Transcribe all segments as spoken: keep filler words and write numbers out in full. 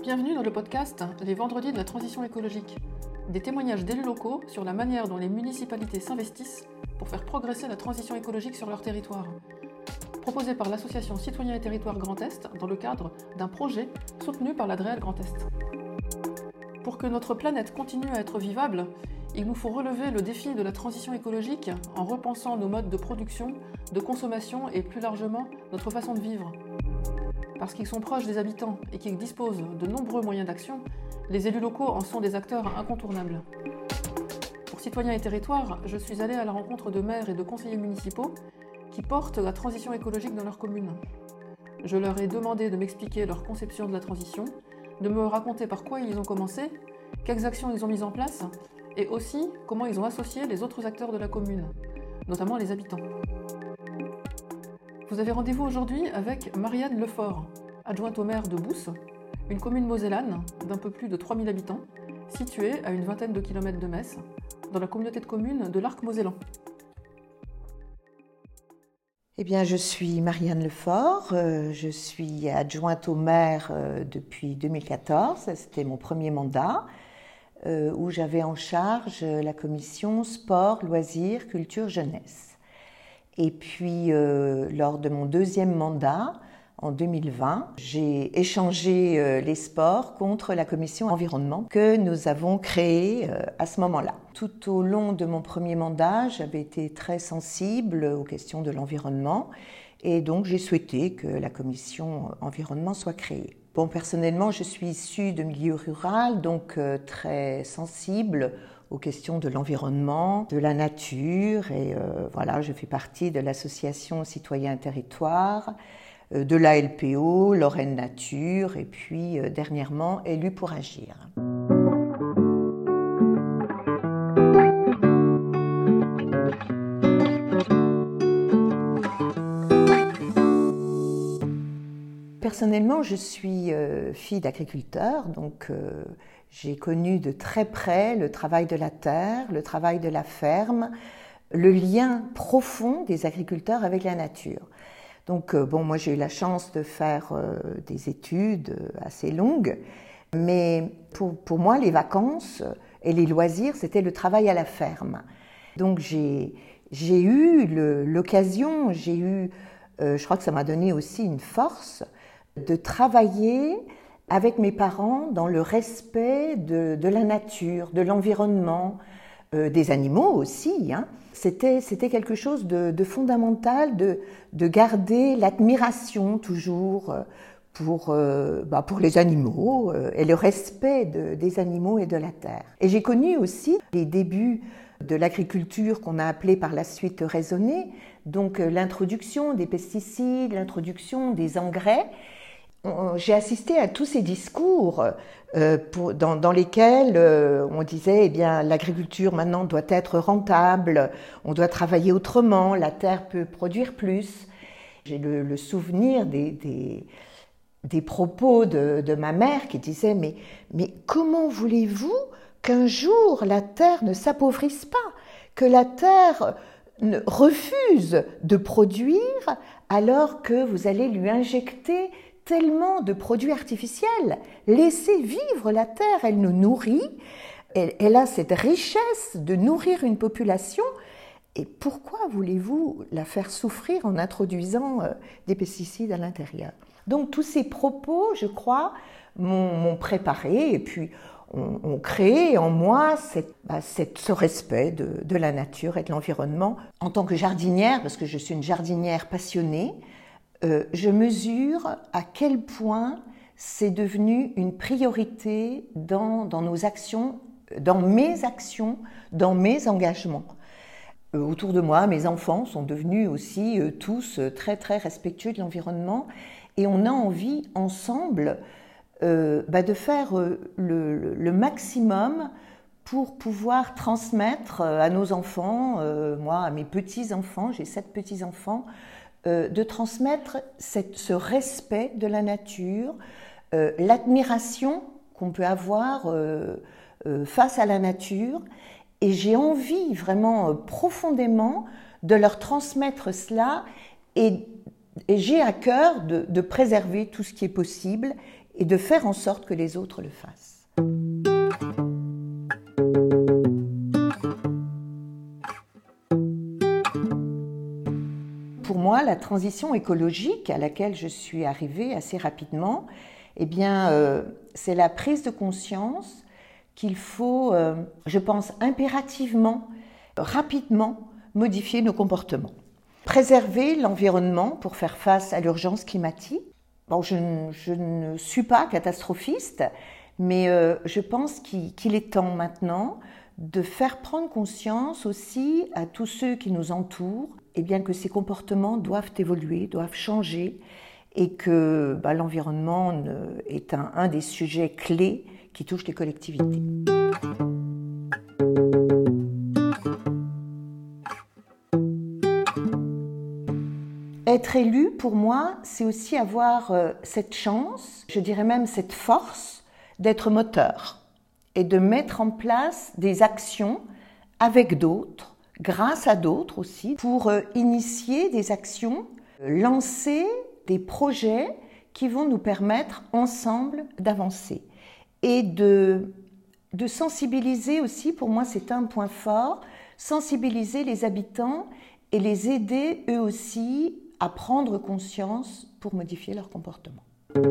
Bienvenue dans le podcast Les Vendredis de la Transition écologique. Des témoignages d'élus locaux sur la manière dont les municipalités s'investissent pour faire progresser la transition écologique sur leur territoire. Proposé par l'association Citoyens et Territoires Grand Est dans le cadre d'un projet soutenu par l'A D R E A L Grand Est. Pour que notre planète continue à être vivable, il nous faut relever le défi de la transition écologique en repensant nos modes de production, de consommation et plus largement notre façon de vivre. Parce qu'ils sont proches des habitants et qu'ils disposent de nombreux moyens d'action, les élus locaux en sont des acteurs incontournables. Pour Citoyens et Territoires, je suis allée à la rencontre de maires et de conseillers municipaux qui portent la transition écologique dans leur commune. Je leur ai demandé de m'expliquer leur conception de la transition, de me raconter par quoi ils ont commencé, quelles actions ils ont mises en place, et aussi comment ils ont associé les autres acteurs de la commune, notamment les habitants. Vous avez rendez-vous aujourd'hui avec Marianne Lefort, adjointe au maire de Bousse, une commune mosellane d'un peu plus de trois mille habitants, située à une vingtaine de kilomètres de Metz, dans la communauté de communes de l'Arc mosellan. Eh bien, je suis Marianne Lefort, euh, je suis adjointe au maire euh, depuis deux mille quatorze, c'était mon premier mandat, euh, où j'avais en charge la commission sport, loisirs, culture, jeunesse. Et puis, euh, lors de mon deuxième mandat, en deux mille vingt, j'ai échangé euh, les sports contre la commission environnement que nous avons créée euh, à ce moment-là. Tout au long de mon premier mandat, j'avais été très sensible aux questions de l'environnement et donc j'ai souhaité que la commission environnement soit créée. Bon, personnellement, je suis issue de milieu rural, donc euh, très sensible aux questions de l'environnement, de la nature, et euh, voilà, je fais partie de l'association Citoyens et Territoires, euh, de l'A L P O, Lorraine Nature, et puis euh, dernièrement Élus pour agir. Personnellement, je suis euh, fille d'agriculteur, donc euh, j'ai connu de très près le travail de la terre, le travail de la ferme, le lien profond des agriculteurs avec la nature. Donc, euh, bon, moi j'ai eu la chance de faire euh, des études assez longues, mais pour, pour moi, les vacances et les loisirs, c'était le travail à la ferme. Donc, j'ai, j'ai eu le, l'occasion, j'ai eu, euh, je crois que ça m'a donné aussi une force de travailler avec mes parents dans le respect de, de la nature, de l'environnement, euh, des animaux aussi. Hein. C'était, c'était quelque chose de, de fondamental, de, de garder l'admiration toujours pour, euh, bah pour les animaux euh, et le respect de, des animaux et de la terre. Et j'ai connu aussi les débuts de l'agriculture qu'on a appelée par la suite raisonnée, donc euh, l'introduction des pesticides, l'introduction des engrais. J'ai assisté à tous ces discours euh, pour, dans, dans lesquels euh, on disait eh bien l'agriculture maintenant doit être rentable, on doit travailler autrement, la terre peut produire plus. J'ai le, le souvenir des, des, des propos de, de ma mère qui disait mais, mais comment voulez-vous qu'un jour la terre ne s'appauvrisse pas, que la terre ne refuse de produire alors que vous allez lui injecter tellement de produits artificiels. Laissez vivre la terre, elle nous nourrit, elle, elle a cette richesse de nourrir une population. Et pourquoi voulez-vous la faire souffrir en introduisant euh, des pesticides à l'intérieur? Donc tous ces propos, je crois, m'ont, m'ont préparé et puis ont, ont créé en moi cette, bah, cette, ce respect de, de la nature et de l'environnement. En tant que jardinière, parce que je suis une jardinière passionnée, Euh, je mesure à quel point c'est devenu une priorité dans, dans nos actions, dans mes actions, dans mes engagements. Euh, autour de moi, mes enfants sont devenus aussi euh, tous très très respectueux de l'environnement et on a envie ensemble euh, bah, de faire euh, le, le maximum pour pouvoir transmettre à nos enfants, euh, moi à mes petits-enfants, j'ai sept petits-enfants, Euh, de transmettre cette, ce respect de la nature, euh, l'admiration qu'on peut avoir euh, euh, face à la nature. Et j'ai envie vraiment euh, profondément de leur transmettre cela et, et j'ai à cœur de, de préserver tout ce qui est possible et de faire en sorte que les autres le fassent. Pour moi, la transition écologique à laquelle je suis arrivée assez rapidement, eh bien, euh, c'est la prise de conscience qu'il faut, euh, je pense, impérativement, rapidement modifier nos comportements. Préserver l'environnement pour faire face à l'urgence climatique. Bon, je, je ne suis pas catastrophiste, mais euh, je pense qu'il, qu'il est temps maintenant de faire prendre conscience aussi à tous ceux qui nous entourent, eh bien, que ces comportements doivent évoluer, doivent changer, et que bah, l'environnement est un, un des sujets clés qui touchent les collectivités. Être élu, pour moi, c'est aussi avoir euh, cette chance, je dirais même cette force, d'être moteur et de mettre en place des actions avec d'autres, grâce à d'autres aussi, pour euh, initier des actions, euh, lancer des projets qui vont nous permettre ensemble d'avancer. Et de, de sensibiliser aussi, pour moi c'est un point fort, sensibiliser les habitants et les aider eux aussi à prendre conscience pour modifier leur comportement.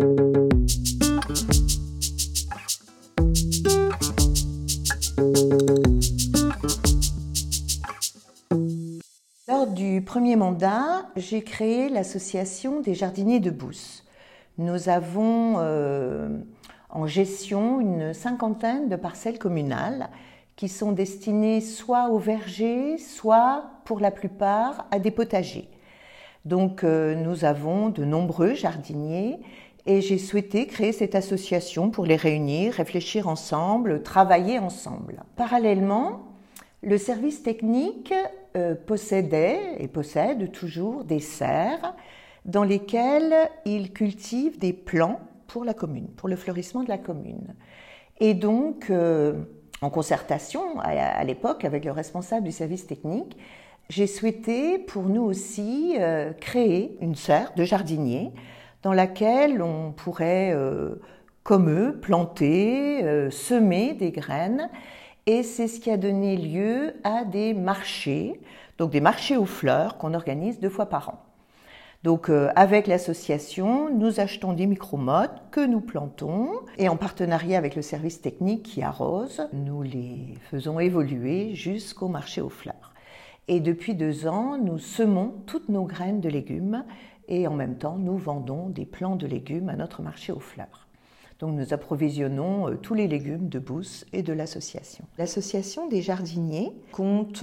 Lors du premier mandat, j'ai créé l'association des jardiniers de Beauce. Nous avons euh, en gestion une cinquantaine de parcelles communales qui sont destinées soit aux vergers, soit pour la plupart à des potagers. Donc euh, nous avons de nombreux jardiniers et j'ai souhaité créer cette association pour les réunir, réfléchir ensemble, travailler ensemble. Parallèlement, le service technique euh, possédait et possède toujours des serres dans lesquelles il cultive des plants pour la commune, pour le fleurissement de la commune. Et donc, euh, en concertation à, à l'époque avec le responsable du service technique, j'ai souhaité pour nous aussi euh, créer une serre de jardiniers dans laquelle on pourrait, euh, comme eux, planter, euh, semer des graines. Et c'est ce qui a donné lieu à des marchés, donc des marchés aux fleurs qu'on organise deux fois par an. Donc euh, avec l'association, nous achetons des micro-mottes que nous plantons et en partenariat avec le service technique qui arrose, nous les faisons évoluer jusqu'au marché aux fleurs. Et depuis deux ans, nous semons toutes nos graines de légumes et en même temps, nous vendons des plants de légumes à notre marché aux fleurs. Donc nous approvisionnons tous les légumes de Beauce et de l'association. L'association des jardiniers compte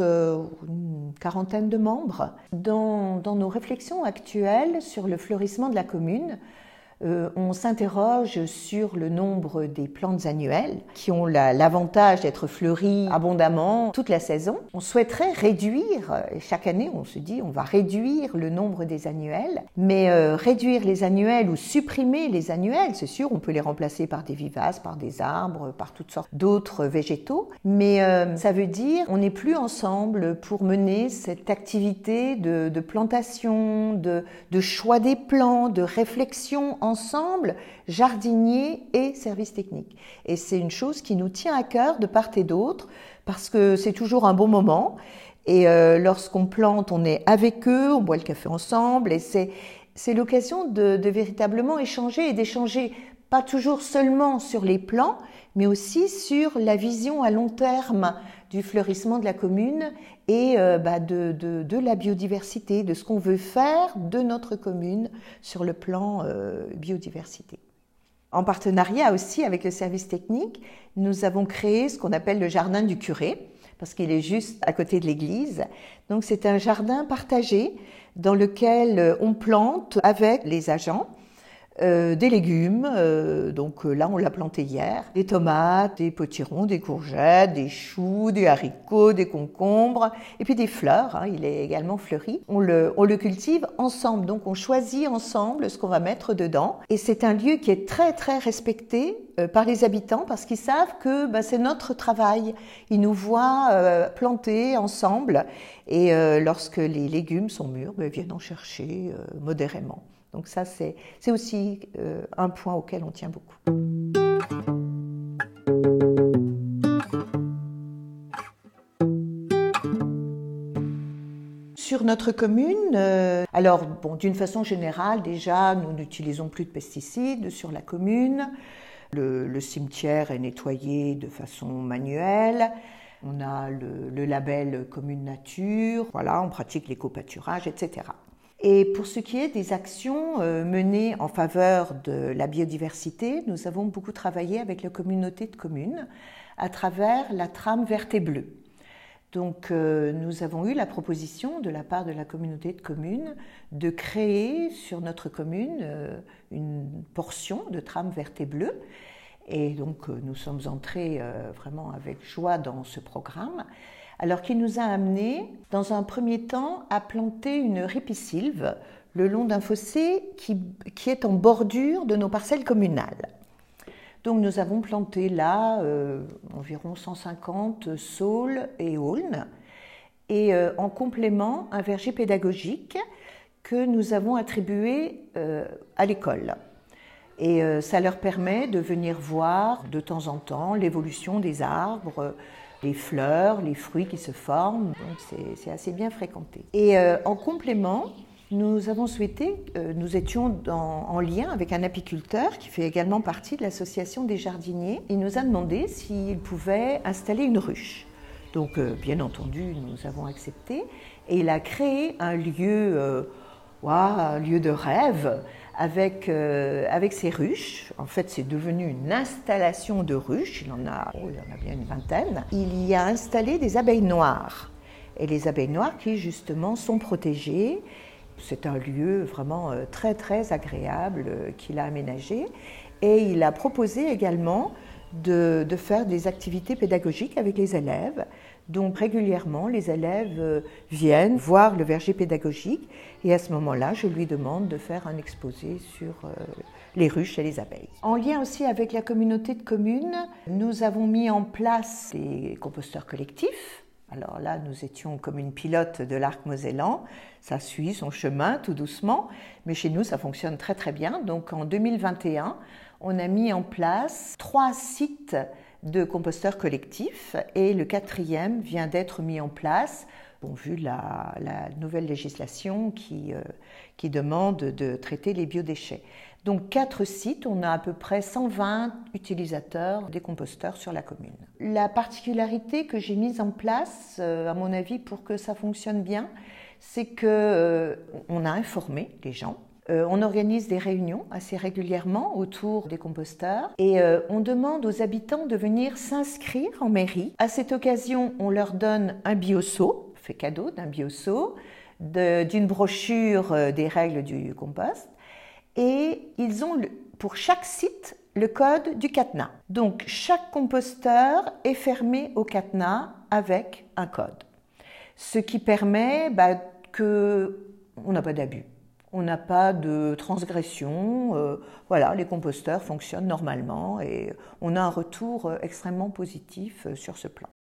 une quarantaine de membres. Dans, dans nos réflexions actuelles sur le fleurissement de la commune, Euh, on s'interroge sur le nombre des plantes annuelles qui ont la, l'avantage d'être fleuries abondamment toute la saison. On souhaiterait réduire, et chaque année on se dit on va réduire le nombre des annuelles, mais euh, réduire les annuelles ou supprimer les annuelles, c'est sûr, on peut les remplacer par des vivaces, par des arbres, par toutes sortes d'autres végétaux, mais euh, ça veut dire on n'est plus ensemble pour mener cette activité de, de plantation, de, de choix des plants, de réflexion ensemble, jardiniers et services techniques. Et c'est une chose qui nous tient à cœur de part et d'autre, parce que c'est toujours un bon moment. Et euh, lorsqu'on plante, on est avec eux, on boit le café ensemble, et c'est, c'est l'occasion de, de véritablement échanger, et d'échanger pas toujours seulement sur les plans, mais aussi sur la vision à long terme du fleurissement de la commune et euh, bah, de, de, de la biodiversité, de ce qu'on veut faire de notre commune sur le plan euh, biodiversité. En partenariat aussi avec le service technique, nous avons créé ce qu'on appelle le jardin du curé, parce qu'il est juste à côté de l'église. Donc c'est un jardin partagé dans lequel on plante avec les agents Euh, des légumes, euh, donc euh, là on l'a planté hier, des tomates, des potirons, des courgettes, des choux, des haricots, des concombres, et puis des fleurs, hein, il est également fleuri. On le, on le cultive ensemble, donc on choisit ensemble ce qu'on va mettre dedans, et c'est un lieu qui est très très respecté euh, par les habitants parce qu'ils savent que bah, c'est notre travail. Ils nous voient euh, planter ensemble et euh, lorsque les légumes sont mûrs, bah, ils viennent en chercher euh, modérément. Donc ça, c'est, c'est aussi euh, un point auquel on tient beaucoup. Sur notre commune, euh, alors bon, d'une façon générale, déjà, nous n'utilisons plus de pesticides sur la commune. Le, le cimetière est nettoyé de façon manuelle. On a le, le label Commune Nature. Voilà, on pratique l'éco-pâturage, et cetera. Et pour ce qui est des actions euh, menées en faveur de la biodiversité, nous avons beaucoup travaillé avec la communauté de communes à travers la trame verte et bleue. Donc euh, nous avons eu la proposition de la part de la communauté de communes de créer sur notre commune euh, une portion de trame verte et bleue. Et donc euh, nous sommes entrés euh, vraiment avec joie dans ce programme. Alors qu'il nous a amené dans un premier temps à planter une ripisylve le long d'un fossé qui, qui est en bordure de nos parcelles communales. Donc nous avons planté là euh, environ cent cinquante saules et aulnes et euh, en complément un verger pédagogique que nous avons attribué euh, à l'école. Et euh, ça leur permet de venir voir de temps en temps l'évolution des arbres, les fleurs, les fruits qui se forment, donc c'est, c'est assez bien fréquenté. Et euh, en complément, nous avons souhaité, euh, nous étions dans, en lien avec un apiculteur qui fait également partie de l'association des jardiniers. Il nous a demandé s'il pouvait installer une ruche. Donc, euh, bien entendu, nous avons accepté. Et il a créé un lieu, euh, wow, un lieu de rêve avec, euh, avec ses ruches. En fait, c'est devenu une installation de ruches. Il en a, oh, il en a bien une vingtaine. Il y a installé des abeilles noires. Et les abeilles noires qui, justement, sont protégées. C'est un lieu vraiment très très agréable qu'il a aménagé et il a proposé également de, de faire des activités pédagogiques avec les élèves. Donc régulièrement les élèves viennent voir le verger pédagogique et à ce moment-là je lui demande de faire un exposé sur les ruches et les abeilles. En lien aussi avec la communauté de communes, nous avons mis en place des composteurs collectifs. Alors là, nous étions comme une pilote de l'arc mosellan, ça suit son chemin tout doucement, mais chez nous, ça fonctionne très très bien. Donc en deux mille vingt et un, on a mis en place trois sites de composteurs collectifs et le quatrième vient d'être mis en place, bon, vu la, la nouvelle législation qui, euh, qui demande de traiter les biodéchets. Donc quatre sites, on a à peu près cent vingt utilisateurs des composteurs sur la commune. La particularité que j'ai mise en place, à mon avis, pour que ça fonctionne bien, c'est qu'on euh, a informé les gens. Euh, on organise des réunions assez régulièrement autour des composteurs et euh, on demande aux habitants de venir s'inscrire en mairie. À cette occasion, on leur donne un bioseau, fait cadeau d'un bioseau, de, d'une brochure euh, des règles du compost. Et ils ont, le, pour chaque site, le code du cadenas. Donc, chaque composteur est fermé au cadenas avec un code. Ce qui permet bah, qu'on n'a pas d'abus, on n'a pas de transgression. Euh, voilà, les composteurs fonctionnent normalement et on a un retour extrêmement positif sur ce plan.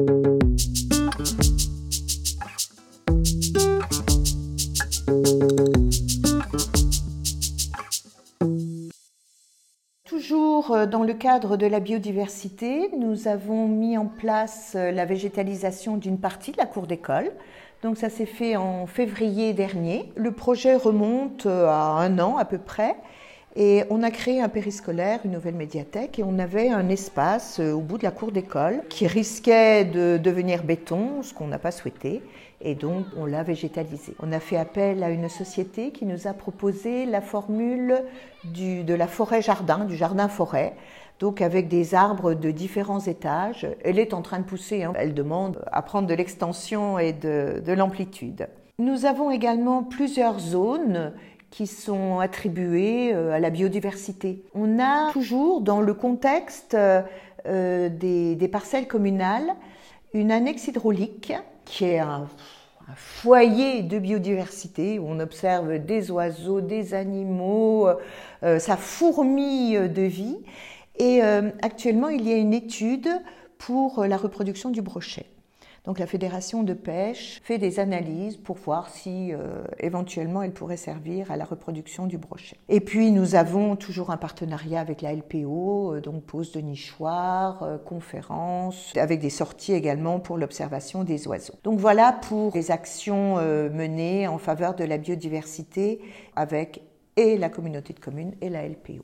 Toujours dans le cadre de la biodiversité, nous avons mis en place la végétalisation d'une partie de la cour d'école. Donc ça s'est fait en février dernier. Le projet remonte à un an à peu près. Et on a créé un périscolaire, une nouvelle médiathèque, et on avait un espace au bout de la cour d'école qui risquait de devenir béton, ce qu'on n'a pas souhaité, et donc on l'a végétalisé. On a fait appel à une société qui nous a proposé la formule du, de la forêt-jardin, du jardin-forêt, donc avec des arbres de différents étages. Elle est en train de pousser, hein. Elle demande à prendre de l'extension et de, de l'amplitude. Nous avons également plusieurs zones qui sont attribuées à la biodiversité. On a toujours, dans le contexte euh, des, des parcelles communales, une annexe hydraulique qui est un, un foyer de biodiversité où on observe des oiseaux, des animaux, euh, ça fourmille de vie. Et euh, actuellement, il y a une étude pour la reproduction du brochet. Donc la Fédération de pêche fait des analyses pour voir si euh, éventuellement elle pourrait servir à la reproduction du brochet. Et puis nous avons toujours un partenariat avec la L P O, euh, donc pose de nichoirs, euh, conférences, avec des sorties également pour l'observation des oiseaux. Donc voilà pour les actions euh, menées en faveur de la biodiversité avec et la communauté de communes et la L P O.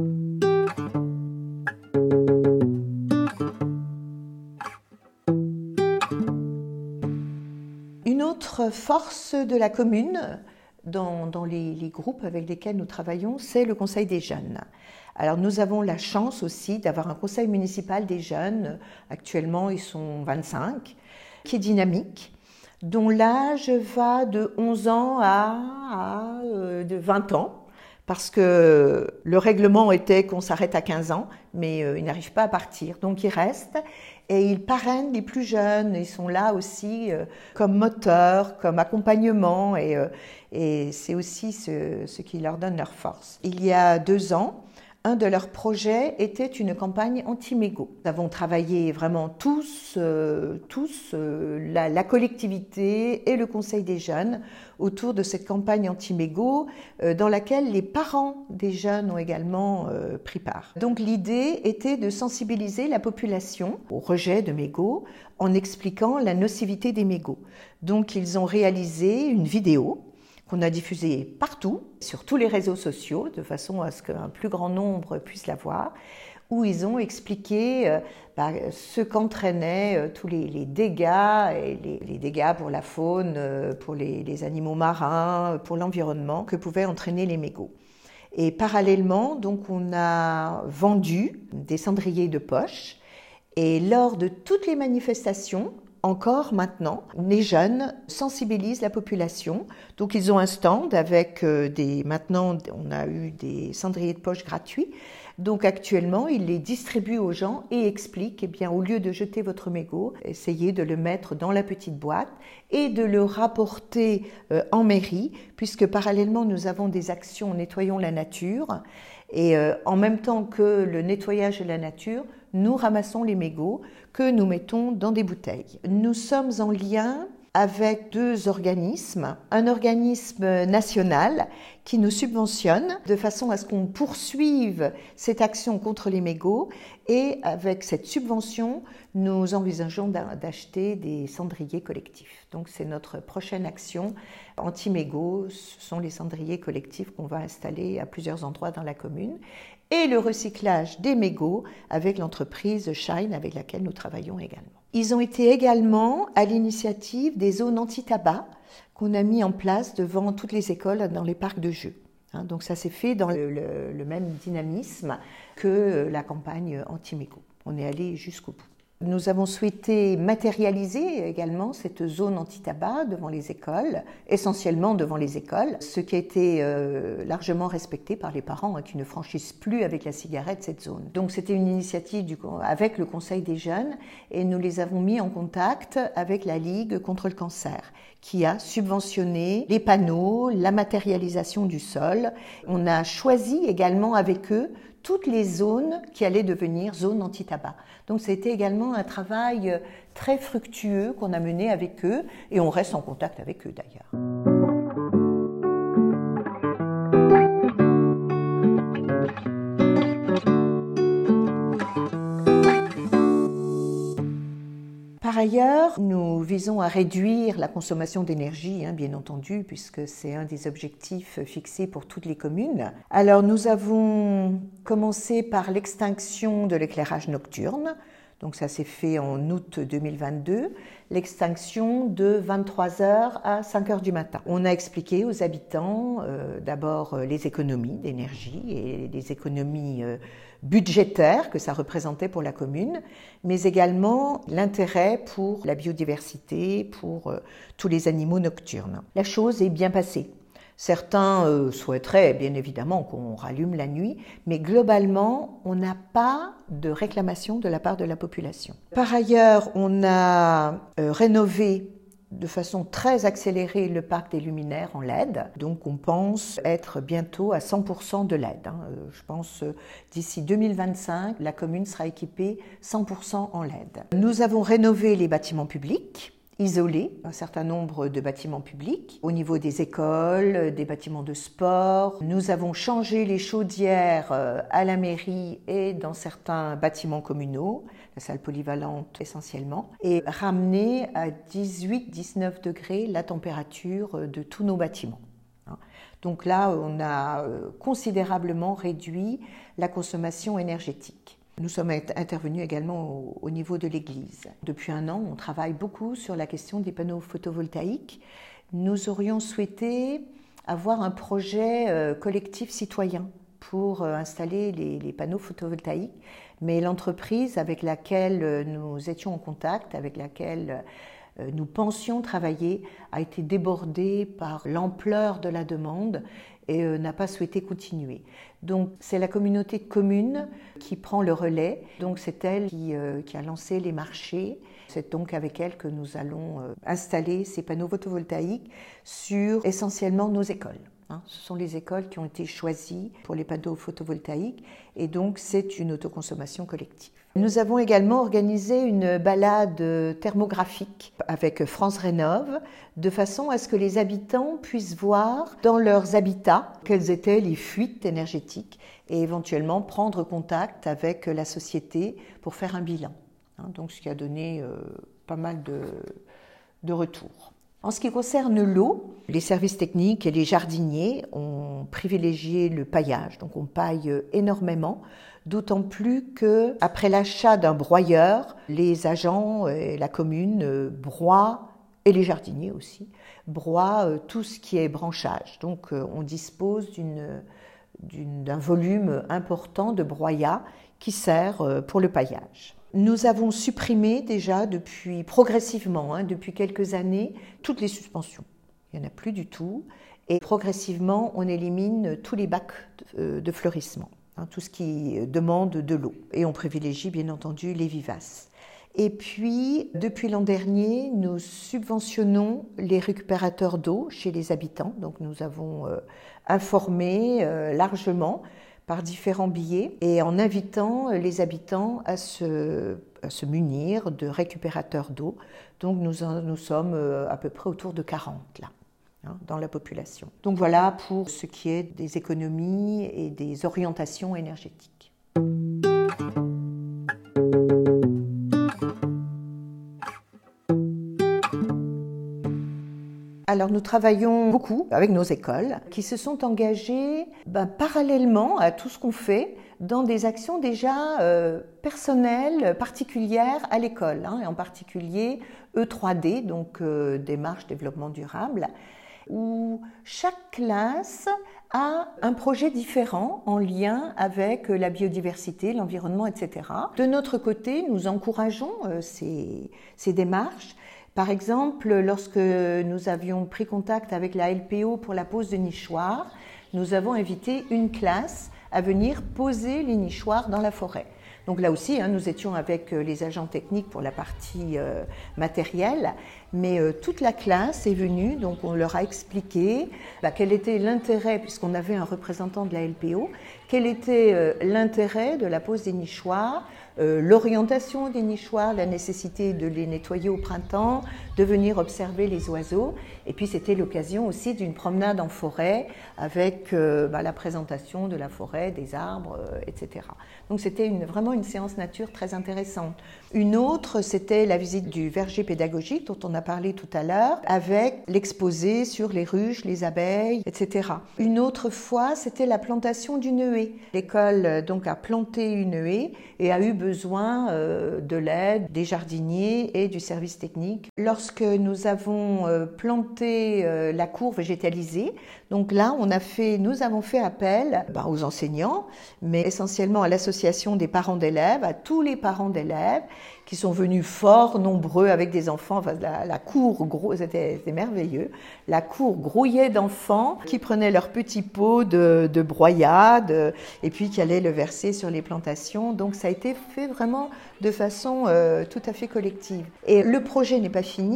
Une autre force de la commune, dans, dans les, les groupes avec lesquels nous travaillons, c'est le Conseil des jeunes. Alors nous avons la chance aussi d'avoir un conseil municipal des jeunes, actuellement ils sont vingt-cinq, qui est dynamique, dont l'âge va de onze ans à, à euh, de vingt ans. Parce que le règlement était qu'on s'arrête à quinze ans, mais euh, ils n'arrivent pas à partir. Donc ils restent et ils parrainent les plus jeunes. Ils sont là aussi euh, comme moteur, comme accompagnement et, euh, et c'est aussi ce, ce qui leur donne leur force. Il y a deux ans, un de leurs projets était une campagne anti-mégots. Nous avons travaillé vraiment tous, euh, tous euh, la, la collectivité et le Conseil des jeunes autour de cette campagne anti-mégots euh, dans laquelle les parents des jeunes ont également euh, pris part. Donc l'idée était de sensibiliser la population au rejet de mégots en expliquant la nocivité des mégots. Donc ils ont réalisé une vidéo qu'on a diffusée partout, sur tous les réseaux sociaux, de façon à ce qu'un plus grand nombre puisse la voir, où ils ont expliqué euh, bah, ce qu'entraînaient euh, tous les, les dégâts, et les, les dégâts pour la faune, euh, pour les, les animaux marins, pour l'environnement, que pouvaient entraîner les mégots. Et parallèlement, donc, on a vendu des cendriers de poche, et lors de toutes les manifestations, encore maintenant, les jeunes sensibilisent la population. Donc ils ont un stand avec des... Maintenant, on a eu des cendriers de poche gratuits. Donc actuellement, ils les distribuent aux gens et expliquent, eh bien, au lieu de jeter votre mégot, essayez de le mettre dans la petite boîte et de le rapporter euh, en mairie, puisque parallèlement, nous avons des actions Nettoyons la nature. Et euh, en même temps que le nettoyage de la nature, nous ramassons les mégots que nous mettons dans des bouteilles. Nous sommes en lien avec deux organismes. Un organisme national qui nous subventionne de façon à ce qu'on poursuive cette action contre les mégots et avec cette subvention, nous envisageons d'acheter des cendriers collectifs. Donc c'est notre prochaine action anti-mégots, ce sont les cendriers collectifs qu'on va installer à plusieurs endroits dans la commune et le recyclage des mégots avec l'entreprise Shine avec laquelle nous travaillons également. Ils ont été également à l'initiative des zones anti-tabac qu'on a mis en place devant toutes les écoles dans les parcs de jeux. Hein, donc ça s'est fait dans le, le, le même dynamisme que la campagne anti-mégots. On est allé jusqu'au bout. Nous avons souhaité matérialiser également cette zone anti-tabac devant les écoles, essentiellement devant les écoles, ce qui a été euh, largement respecté par les parents hein, qui ne franchissent plus avec la cigarette cette zone. Donc c'était une initiative du, avec le Conseil des jeunes et nous les avons mis en contact avec la Ligue contre le cancer qui a subventionné les panneaux, la matérialisation du sol. On a choisi également avec eux toutes les zones qui allaient devenir zones anti-tabac. Donc c'était également un travail très fructueux qu'on a mené avec eux et on reste en contact avec eux d'ailleurs. Par ailleurs, nous visons à réduire la consommation d'énergie, hein, bien entendu, puisque c'est un des objectifs fixés pour toutes les communes. Alors, nous avons commencé par l'extinction de l'éclairage nocturne. Donc, ça s'est fait en août deux mille vingt-deux, l'extinction de vingt-trois heures à cinq heures du matin. On a expliqué aux habitants euh, d'abord euh, les économies d'énergie et les économies euh, budgétaires que ça représentait pour la commune, mais également l'intérêt pour la biodiversité, pour euh, tous les animaux nocturnes. La chose est bien passée. Certains euh, souhaiteraient bien évidemment qu'on rallume la nuit, mais globalement, on n'a pas de réclamation de la part de la population. Par ailleurs, on a euh, rénové de façon très accélérée le parc des luminaires en L E D. Donc on pense être bientôt à cent pour cent de L E D. Hein. Je pense d'ici deux mille vingt-cinq, la commune sera équipée cent pour cent en L E D. Nous avons rénové les bâtiments publics, isolé un certain nombre de bâtiments publics au niveau des écoles, des bâtiments de sport. Nous avons changé les chaudières à la mairie et dans certains bâtiments communaux, la salle polyvalente essentiellement, et ramené à dix-huit à dix-neuf degrés la température de tous nos bâtiments. Donc là, on a considérablement réduit la consommation énergétique. Nous sommes intervenus également au, au niveau de l'église. Depuis un an, on travaille beaucoup sur la question des panneaux photovoltaïques. Nous aurions souhaité avoir un projet euh, collectif citoyen pour euh, installer les, les panneaux photovoltaïques, mais l'entreprise avec laquelle nous étions en contact, avec laquelle euh, nous pensions travailler, a été débordée par l'ampleur de la demande et euh, n'a pas souhaité continuer. Donc c'est la communauté de communes qui prend le relais, donc c'est elle qui, euh, qui a lancé les marchés. C'est donc avec elle que nous allons euh, installer ces panneaux photovoltaïques sur essentiellement nos écoles. Hein. Ce sont les écoles qui ont été choisies pour les panneaux photovoltaïques et donc c'est une autoconsommation collective. Nous avons également organisé une balade thermographique avec France Rénov', de façon à ce que les habitants puissent voir dans leurs habitats quelles étaient les fuites énergétiques et éventuellement prendre contact avec la société pour faire un bilan. Donc ce qui a donné euh, pas mal de, de retours. En ce qui concerne l'eau, les services techniques et les jardiniers ont privilégié le paillage, donc on paille énormément. D'autant plus qu'après l'achat d'un broyeur, les agents et la commune broient, et les jardiniers aussi, broient tout ce qui est branchage. Donc on dispose d'une, d'une, d'un volume important de broyat qui sert pour le paillage. Nous avons supprimé déjà depuis, progressivement, hein, depuis quelques années, toutes les suspensions. Il n'y en a plus du tout. Et progressivement, on élimine tous les bacs de, de fleurissement. Tout ce qui demande de l'eau. Et on privilégie bien entendu les vivaces. Et puis, depuis l'an dernier, nous subventionnons les récupérateurs d'eau chez les habitants. Donc nous avons euh, informé euh, largement par différents billets et en invitant les habitants à se, à se munir de récupérateurs d'eau. Donc nous, en, nous sommes à peu près autour de quarante là. Dans la population. Donc voilà pour ce qui est des économies et des orientations énergétiques. Alors nous travaillons beaucoup avec nos écoles qui se sont engagées ben, parallèlement à tout ce qu'on fait dans des actions déjà euh, personnelles, particulières à l'école, hein, et en particulier E trois D, donc euh, démarche développement durable, où chaque classe a un projet différent en lien avec la biodiversité, l'environnement, et cetera. De notre côté, nous encourageons ces, ces démarches. Par exemple, lorsque nous avions pris contact avec la L P O pour la pose de nichoirs, nous avons invité une classe à venir poser les nichoirs dans la forêt. Donc là aussi, hein, nous étions avec les agents techniques pour la partie euh, matérielle, mais euh, toute la classe est venue, donc on leur a expliqué bah, quel était l'intérêt, puisqu'on avait un représentant de la L P O, quel était euh, l'intérêt de la pose des nichoirs, euh, l'orientation des nichoirs, la nécessité de les nettoyer au printemps, de venir observer les oiseaux, et puis c'était l'occasion aussi d'une promenade en forêt avec euh, bah, la présentation de la forêt, des arbres, euh, et cetera. Donc c'était une, vraiment une séance nature très intéressante. Une autre, c'était la visite du verger pédagogique dont on a parlé tout à l'heure, avec l'exposé sur les ruches, les abeilles, et cetera. Une autre fois, c'était la plantation d'une haie. L'école donc a planté une haie et a eu besoin euh, de l'aide des jardiniers et du service technique. Lorsque nous avons euh, planté euh, la cour végétalisée, donc là, on a fait, nous avons fait appel ben, aux enseignants, mais essentiellement à l'association des parents d'élèves, à tous les parents d'élèves qui sont venus fort nombreux avec des enfants. Enfin, la, la cour, gros, c'était, c'était merveilleux. La cour grouillait d'enfants qui prenaient leurs petits pots de, de broyade et puis qui allaient le verser sur les plantations. Donc ça a été fait vraiment de façon euh, tout à fait collective. Et le projet n'est pas fini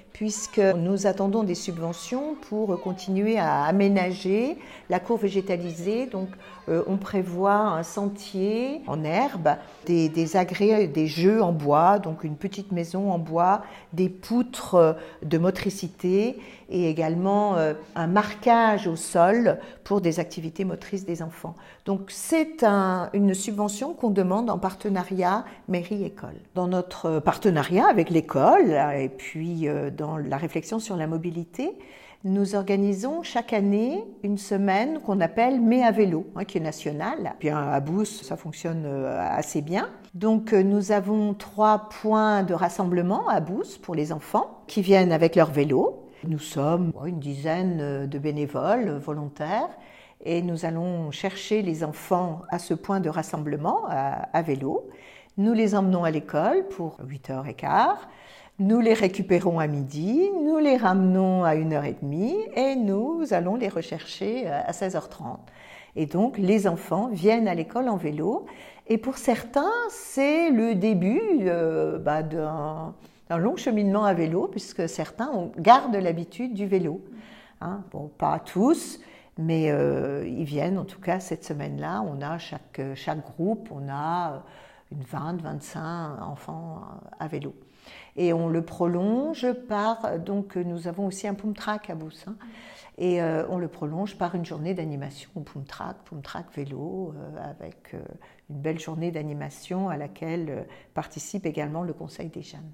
puisque nous attendons des subventions pour continuer à aménager la cour végétalisée. Donc euh, on prévoit un sentier en herbe, des, des agrès, des jeux en bois, donc une petite maison en bois, des poutres de motricité et également euh, un marquage au sol pour des activités motrices des enfants. Donc c'est un, une subvention qu'on demande en partenariat mairie-école. Dans notre partenariat avec l'école et puis euh, dans la réflexion sur la mobilité, nous organisons chaque année une semaine qu'on appelle Mai à vélo, hein, qui est nationale. Puis à Beauce, ça fonctionne assez bien. Donc nous avons trois points de rassemblement à Beauce pour les enfants qui viennent avec leur vélo. Nous sommes une dizaine de bénévoles volontaires et nous allons chercher les enfants à ce point de rassemblement à, à vélo. Nous les emmenons à l'école pour huit heures quinze. Nous les récupérons à midi, nous les ramenons à une heure trente et nous allons les rechercher à seize heures trente. Et donc les enfants viennent à l'école en vélo et pour certains c'est le début euh, bah, d'un, d'un long cheminement à vélo puisque certains ont, gardent l'habitude du vélo. Hein, bon, pas tous, mais euh, ils viennent en tout cas cette semaine-là. On a chaque, chaque groupe, on a une vingt, vingt-cinq enfants à vélo. Et on le prolonge par, donc nous avons aussi un Poumtrack à Beauce, hein, et euh, on le prolonge par une journée d'animation au Poumtrack, Poumtrack vélo, euh, avec euh, une belle journée d'animation à laquelle euh, participe également le Conseil des jeunes.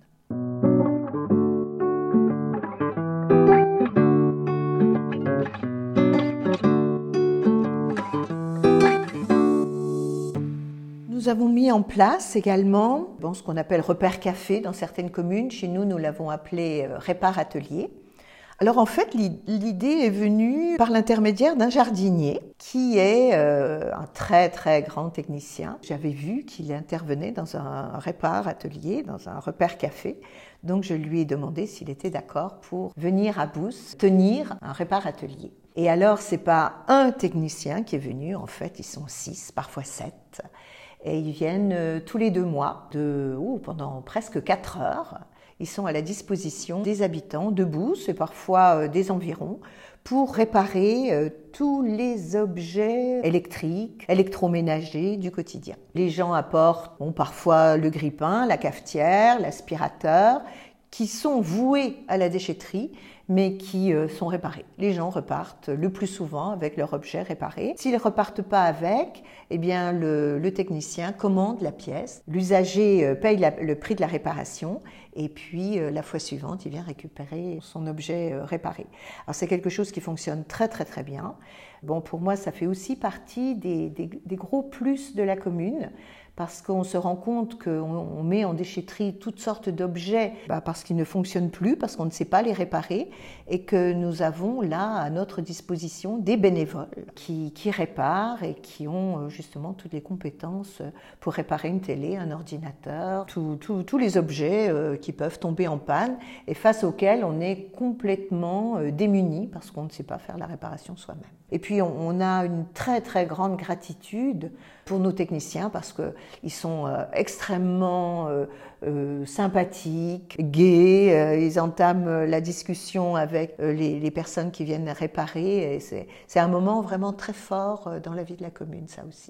Nous avons mis en place également bon, ce qu'on appelle repère café dans certaines communes. Chez nous, nous l'avons appelé répare atelier. Alors en fait, l'idée est venue par l'intermédiaire d'un jardinier qui est euh, un très très grand technicien. J'avais vu qu'il intervenait dans un répare atelier, dans un repère café. Donc je lui ai demandé s'il était d'accord pour venir à Beauce tenir un répare atelier. Et alors, c'est pas un technicien qui est venu, en fait, ils sont six, parfois sept. Et ils viennent euh, tous les deux mois, de, oh, pendant presque quatre heures. Ils sont à la disposition des habitants de Beauce et parfois euh, des environs pour réparer euh, tous les objets électriques, électroménagers du quotidien. Les gens apportent bon, parfois le grille-pain, la cafetière, l'aspirateur, qui sont voués à la déchetterie, mais qui euh, sont réparés. Les gens repartent le plus souvent avec leur objet réparé. S'ils ne repartent pas avec, eh bien le, le technicien commande la pièce, l'usager euh, paye la, le prix de la réparation et puis euh, la fois suivante, il vient récupérer son objet euh, réparé. Alors c'est quelque chose qui fonctionne très très très bien. Bon, pour moi, ça fait aussi partie des, des, des gros plus de la commune, parce qu'on se rend compte qu'on met en déchetterie toutes sortes d'objets bah parce qu'ils ne fonctionnent plus, parce qu'on ne sait pas les réparer, et que nous avons là à notre disposition des bénévoles qui, qui réparent et qui ont justement toutes les compétences pour réparer une télé, un ordinateur, tous tout, tout les objets qui peuvent tomber en panne et face auxquels on est complètement démuni parce qu'on ne sait pas faire la réparation soi-même. Et puis on, on a une très très grande gratitude pour nos techniciens parce qu'ils sont euh, extrêmement euh, euh, sympathiques, gais, euh, ils entament la discussion avec euh, les, les personnes qui viennent réparer et c'est, c'est un moment vraiment très fort euh, dans la vie de la commune, ça aussi.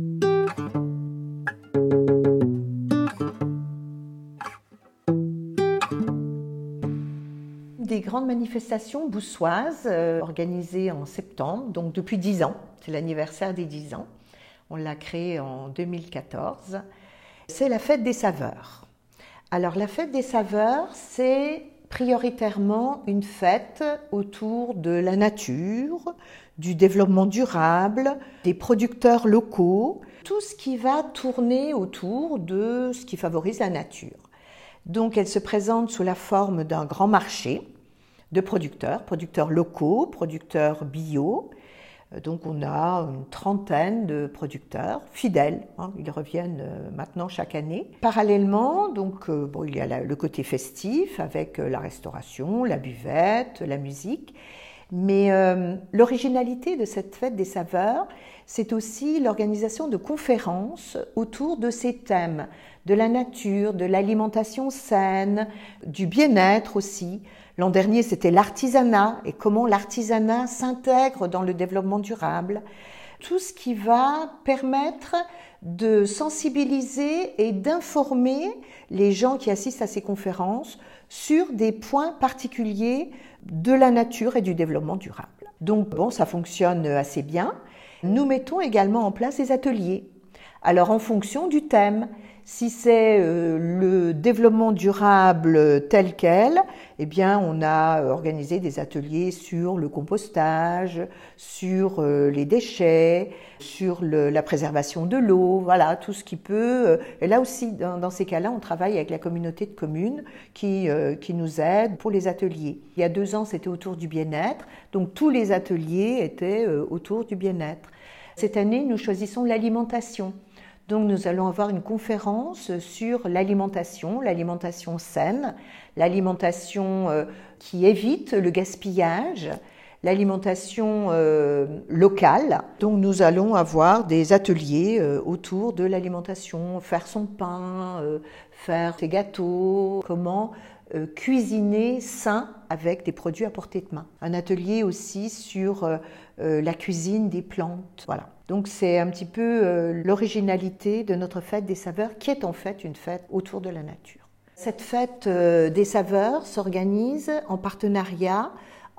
Des grandes manifestations beauçoises euh, organisées en septembre, donc depuis dix ans, c'est l'anniversaire des dix ans. On l'a créée en deux mille quatorze. C'est la fête des saveurs. Alors la fête des saveurs, c'est prioritairement une fête autour de la nature, du développement durable, des producteurs locaux, tout ce qui va tourner autour de ce qui favorise la nature. Donc elle se présente sous la forme d'un grand marché de producteurs, producteurs locaux, producteurs bio. Donc on a une trentaine de producteurs fidèles, hein, ils reviennent maintenant chaque année. Parallèlement, donc, euh, bon, il y a la, le côté festif avec la restauration, la buvette, la musique. Mais euh, l'originalité de cette fête des saveurs, c'est aussi l'organisation de conférences autour de ces thèmes, de la nature, de l'alimentation saine, du bien-être aussi, L'an dernier, c'était l'artisanat et comment l'artisanat s'intègre dans le développement durable. Tout ce qui va permettre de sensibiliser et d'informer les gens qui assistent à ces conférences sur des points particuliers de la nature et du développement durable. Donc bon, ça fonctionne assez bien. Nous mettons également en place des ateliers. Alors en fonction du thème, si c'est euh, le développement durable tel quel, eh bien on a organisé des ateliers sur le compostage, sur euh, les déchets, sur le, la préservation de l'eau, voilà, tout ce qui peut. Et là aussi, dans, dans ces cas-là, on travaille avec la communauté de communes qui, euh, qui nous aide pour les ateliers. Il y a deux ans, c'était autour du bien-être, donc tous les ateliers étaient euh, autour du bien-être. Cette année, nous choisissons l'alimentation. Donc nous allons avoir une conférence sur l'alimentation, l'alimentation saine, l'alimentation euh, qui évite le gaspillage, l'alimentation euh, locale. Donc nous allons avoir des ateliers euh, autour de l'alimentation, faire son pain, euh, faire ses gâteaux, comment euh, cuisiner sain avec des produits à portée de main. Un atelier aussi sur euh, euh, la cuisine des plantes, voilà. Donc c'est un petit peu euh, l'originalité de notre fête des saveurs qui est en fait une fête autour de la nature. Cette fête euh, des saveurs s'organise en partenariat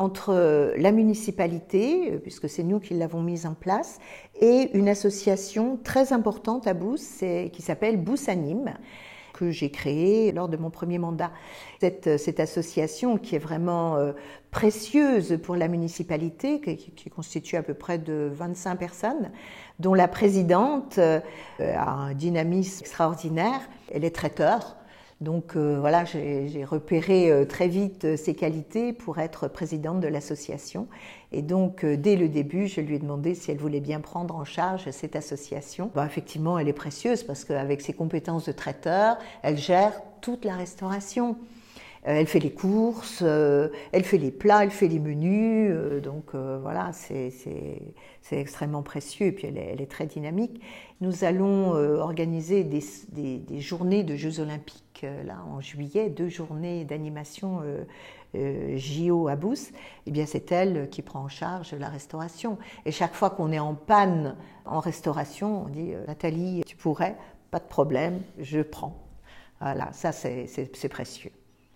entre la municipalité, puisque c'est nous qui l'avons mise en place, et une association très importante à Beauce qui s'appelle Beauce Anime, que j'ai créée lors de mon premier mandat. Cette, cette association qui est vraiment euh, précieuse pour la municipalité, qui, qui constitue à peu près de vingt-cinq personnes, dont la présidente euh, a un dynamisme extraordinaire. Elle est traiteur. Donc euh, voilà, j'ai, j'ai repéré euh, très vite euh, ses qualités pour être présidente de l'association. Et donc, euh, dès le début, je lui ai demandé si elle voulait bien prendre en charge cette association. Bon, effectivement, elle est précieuse parce qu'avec ses compétences de traiteur, elle gère toute la restauration. Euh, elle fait les courses, euh, elle fait les plats, elle fait les menus. Euh, donc euh, voilà, c'est, c'est, c'est extrêmement précieux. Et puis, elle est, elle est très dynamique. Nous allons euh, organiser des, des, des journées de Jeux Olympiques euh, là en juillet, deux journées d'animation euh, euh, J O à Beauce. Eh bien, c'est elle qui prend en charge la restauration. Et chaque fois qu'on est en panne en restauration, on dit euh, Nathalie, tu pourrais, pas de problème, je prends. Voilà, ça c'est, c'est, c'est précieux.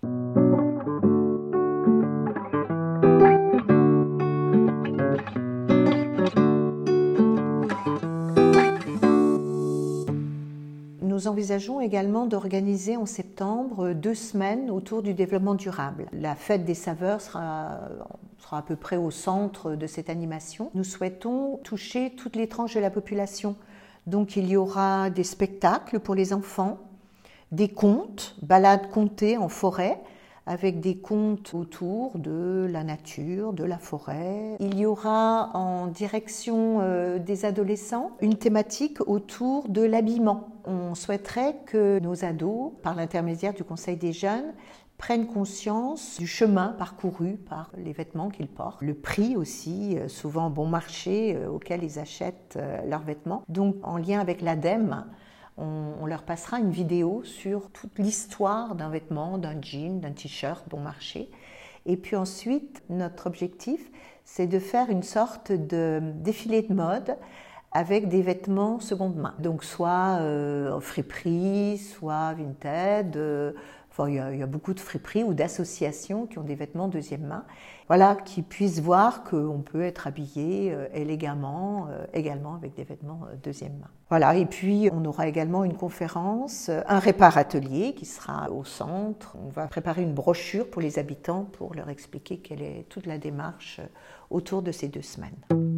Nous envisageons également d'organiser en septembre deux semaines autour du développement durable. La fête des saveurs sera, sera à peu près au centre de cette animation. Nous souhaitons toucher toutes les tranches de la population. Donc il y aura des spectacles pour les enfants, des contes, balades contées en forêt, avec des contes autour de la nature, de la forêt. Il y aura en direction euh, des adolescents une thématique autour de l'habillement. On souhaiterait que nos ados, par l'intermédiaire du Conseil des jeunes, prennent conscience du chemin parcouru par les vêtements qu'ils portent, le prix aussi, souvent bon marché, euh, auquel ils achètent euh, leurs vêtements. Donc en lien avec l'ADEME, On, on leur passera une vidéo sur toute l'histoire d'un vêtement, d'un jean, d'un t-shirt bon marché. Et puis ensuite, notre objectif, c'est de faire une sorte de défilé de mode avec des vêtements seconde main. Donc soit euh, en friperie, soit Vinted. Euh, enfin, il y, a, il y a beaucoup de friperies ou d'associations qui ont des vêtements deuxième main. Voilà, qui puissent voir qu'on peut être habillé euh, élégamment, euh, également avec des vêtements euh, deuxième main. Voilà, et puis on aura également une conférence, un répare-atelier qui sera au centre. On va préparer une brochure pour les habitants pour leur expliquer quelle est toute la démarche autour de ces deux semaines.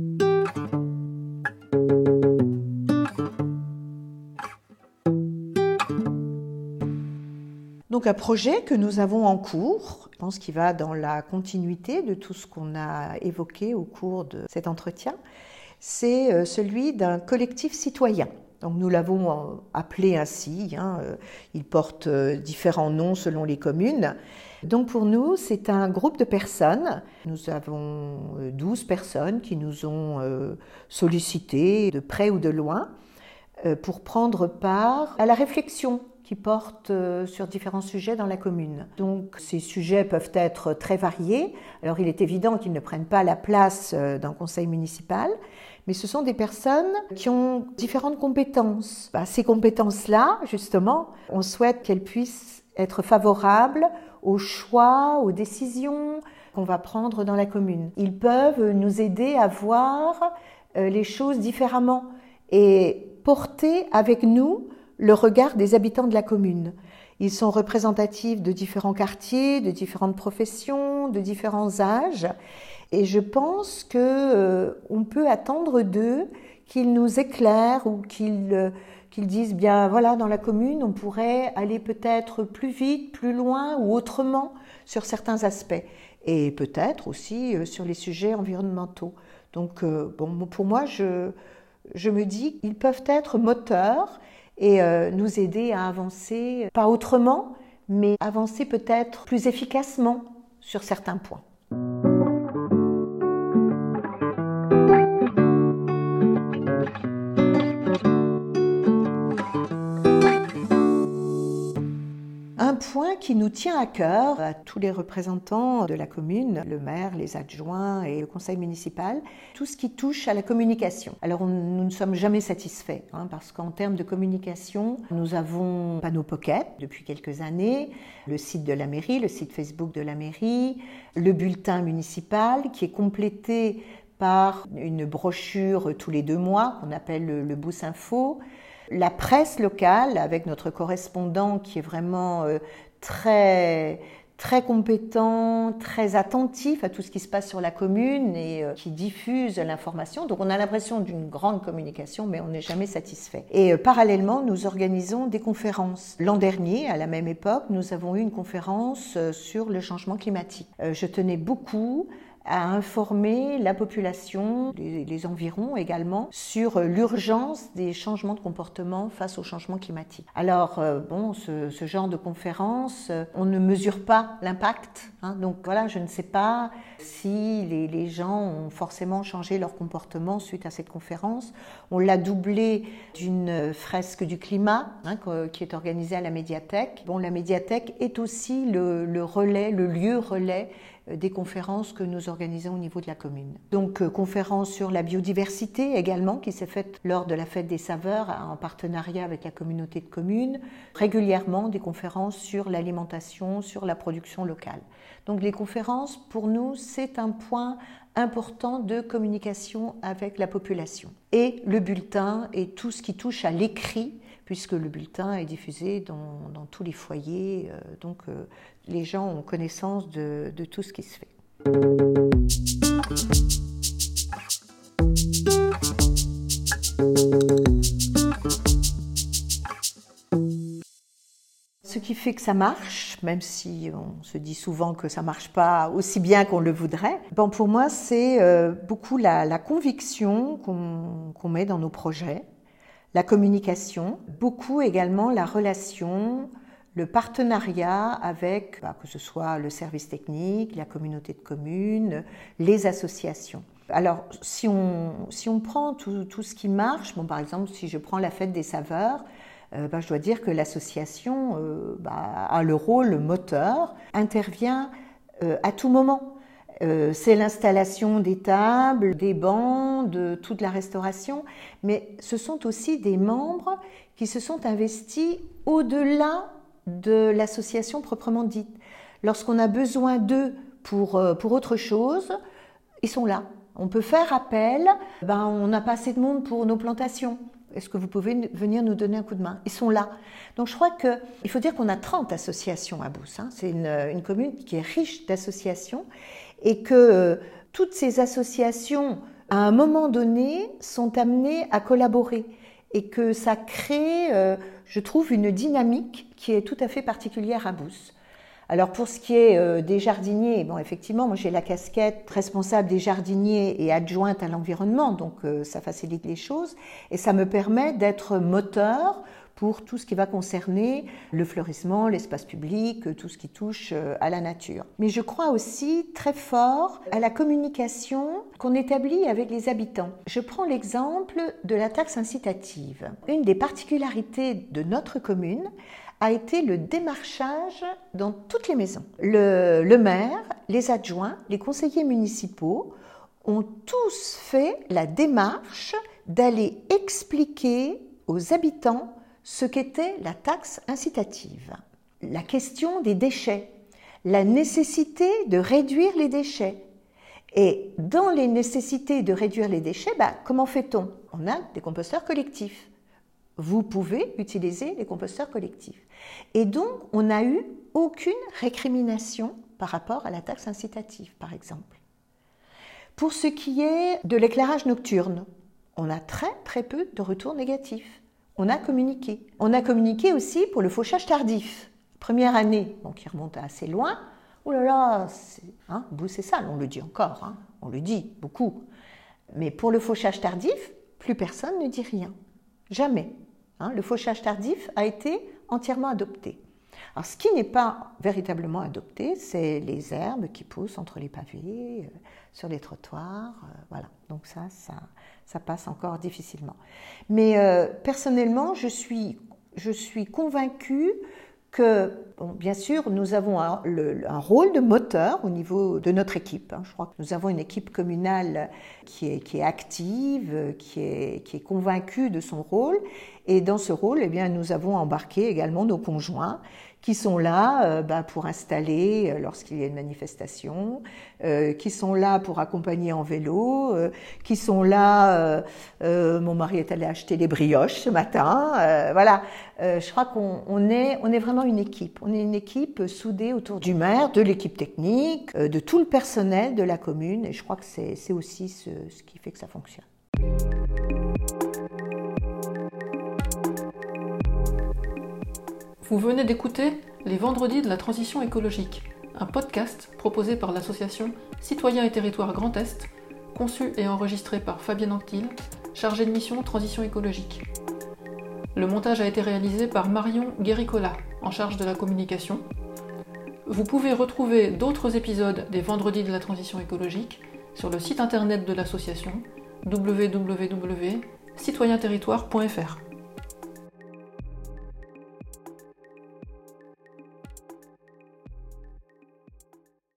Donc un projet que nous avons en cours, je pense qu'il va dans la continuité de tout ce qu'on a évoqué au cours de cet entretien, c'est celui d'un collectif citoyen. Donc nous l'avons appelé ainsi, hein, il porte différents noms selon les communes. Donc pour nous, c'est un groupe de personnes. Nous avons douze personnes qui nous ont sollicités de près ou de loin pour prendre part à la réflexion qui portent sur différents sujets dans la commune. Donc ces sujets peuvent être très variés. Alors il est évident qu'ils ne prennent pas la place d'un conseil municipal, mais ce sont des personnes qui ont différentes compétences. Ben, ces compétences-là, justement, on souhaite qu'elles puissent être favorables aux choix, aux décisions qu'on va prendre dans la commune. Ils peuvent nous aider à voir les choses différemment et porter avec nous le regard des habitants de la commune. Ils sont représentatifs de différents quartiers, de différentes professions, de différents âges. Et je pense qu'on euh, peut attendre d'eux qu'ils nous éclairent ou qu'ils, euh, qu'ils disent, bien voilà, dans la commune, on pourrait aller peut-être plus vite, plus loin ou autrement sur certains aspects. Et peut-être aussi euh, sur les sujets environnementaux. Donc, euh, bon, pour moi, je, je me dis qu'ils peuvent être moteurs et euh, nous aider à avancer, pas autrement, mais avancer peut-être plus efficacement sur certains points. Un point qui nous tient à cœur, à tous les représentants de la commune, le maire, les adjoints et le conseil municipal, tout ce qui touche à la communication. Alors on, nous ne sommes jamais satisfaits, hein, parce qu'en termes de communication, nous avons Panneau Pocket depuis quelques années, le site de la mairie, le site Facebook de la mairie, le bulletin municipal qui est complété par une brochure tous les deux mois qu'on appelle le, le Boost Info. La presse locale, avec notre correspondant qui est vraiment euh, très, très compétent, très attentif à tout ce qui se passe sur la commune et euh, qui diffuse l'information. Donc on a l'impression d'une grande communication, mais on n'est jamais satisfait. Et euh, parallèlement, nous organisons des conférences. L'an dernier, à la même époque, nous avons eu une conférence euh, sur le changement climatique. Euh, je tenais beaucoup à informer la population, les, les environs également, sur l'urgence des changements de comportement face au changement climatique. Alors, euh, bon, ce, ce genre de conférence, euh, on ne mesure pas l'impact, hein, donc voilà, je ne sais pas si les, les gens ont forcément changé leur comportement suite à cette conférence. On l'a doublé d'une fresque du climat, hein, qui est organisée à la médiathèque. Bon, la médiathèque est aussi le, le relais, le lieu relais des conférences que nous organisons au niveau de la commune. Donc, euh, conférence sur la biodiversité également, qui s'est faite lors de la Fête des Saveurs en partenariat avec la communauté de communes. Régulièrement, des conférences sur l'alimentation, sur la production locale. Donc, les conférences, pour nous, c'est un point important de communication avec la population. Et le bulletin et tout ce qui touche à l'écrit, puisque le bulletin est diffusé dans, dans tous les foyers, euh, donc euh, les gens ont connaissance de, de tout ce qui se fait. Ce qui fait que ça marche, même si on se dit souvent que ça ne marche pas aussi bien qu'on le voudrait, bon, pour moi c'est euh, beaucoup la, la conviction qu'on, qu'on met dans nos projets, la communication, beaucoup également la relation, le partenariat avec, bah, que ce soit le service technique, la communauté de communes, les associations. Alors, si on, si on prend tout, tout ce qui marche, bon, par exemple, si je prends la Fête des Saveurs, euh, bah, je dois dire que l'association euh, bah, a le rôle moteur, intervient euh, à tout moment. Euh, c'est l'installation des tables, des bancs, de toute la restauration, mais ce sont aussi des membres qui se sont investis au-delà de l'association proprement dite. Lorsqu'on a besoin d'eux pour, pour autre chose, ils sont là. On peut faire appel, ben, on n'a pas assez de monde pour nos plantations. Est-ce que vous pouvez venir nous donner un coup de main? Ils sont là. Donc je crois qu'il faut dire qu'on a trente associations à Beauce. Hein. C'est une, une commune qui est riche d'associations et que euh, toutes ces associations, à un moment donné, sont amenées à collaborer et que ça crée, euh, je trouve, une dynamique qui est tout à fait particulière à Beauce. Alors pour ce qui est euh, des jardiniers, bon effectivement, moi j'ai la casquette responsable des jardiniers et adjointe à l'environnement, donc euh, ça facilite les choses et ça me permet d'être moteur pour tout ce qui va concerner le fleurissement, l'espace public, tout ce qui touche euh, à la nature. Mais je crois aussi très fort à la communication qu'on établit avec les habitants. Je prends l'exemple de la taxe incitative. Une des particularités de notre commune a été le démarchage dans toutes les maisons. Le, le maire, les adjoints, les conseillers municipaux ont tous fait la démarche d'aller expliquer aux habitants ce qu'était la taxe incitative. La question des déchets, la nécessité de réduire les déchets. Et dans les nécessités de réduire les déchets, bah, comment fait-on? On a des composteurs collectifs. Vous pouvez utiliser les composteurs collectifs. Et donc, on n'a eu aucune récrimination par rapport à la taxe incitative, par exemple. Pour ce qui est de l'éclairage nocturne, on a très très peu de retours négatifs. On a communiqué. On a communiqué aussi pour le fauchage tardif. Première année, bon, qui remonte à assez loin. Oh là là, c'est hein, c'est sale, on le dit encore, hein, on le dit beaucoup. Mais pour le fauchage tardif, plus personne ne dit rien. Jamais. Hein, le fauchage tardif a été entièrement adopté. Alors, ce qui n'est pas véritablement adopté, c'est les herbes qui poussent entre les pavés, euh, sur les trottoirs. Euh, voilà. Donc ça, ça, ça passe encore difficilement. Mais euh, personnellement, je suis, je suis convaincue que, bon, bien sûr, nous avons un, le, un rôle de moteur au niveau de notre équipe. Hein. Je crois que nous avons une équipe communale qui est, qui est active, qui est, qui est convaincue de son rôle. Et dans ce rôle, eh bien, nous avons embarqué également nos conjoints qui sont là euh, bah, pour installer euh, lorsqu'il y a une manifestation, euh, qui sont là pour accompagner en vélo, euh, qui sont là, euh, euh, mon mari est allé acheter des brioches ce matin, euh, voilà. Euh, je crois qu'on on est, on est vraiment une équipe, on est une équipe soudée autour du maire, de l'équipe technique, euh, de tout le personnel de la commune, et je crois que c'est, c'est aussi ce, ce qui fait que ça fonctionne. Vous venez d'écouter Les Vendredis de la Transition écologique, un podcast proposé par l'association Citoyens et Territoires Grand Est, conçu et enregistré par Fabienne Anctil, chargée de mission Transition écologique. Le montage a été réalisé par Marion Guéricola, en charge de la communication. Vous pouvez retrouver d'autres épisodes des Vendredis de la Transition écologique sur le site internet de l'association w w w point citoyen territoire point f r.